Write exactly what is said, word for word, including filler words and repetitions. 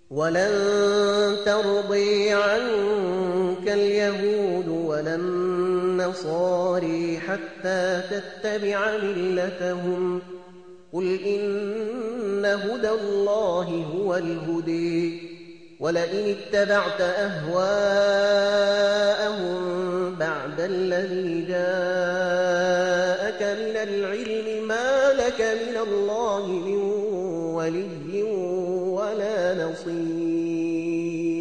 ولن ترضي عنك اليهود ولا النصارى حتى تتبع ملتهم قل إن هدى الله هو الهدي ولئن اتبعت أهواءهم بعد الذي جاءك من العلم ما لك من الله من ولي ولا نصير.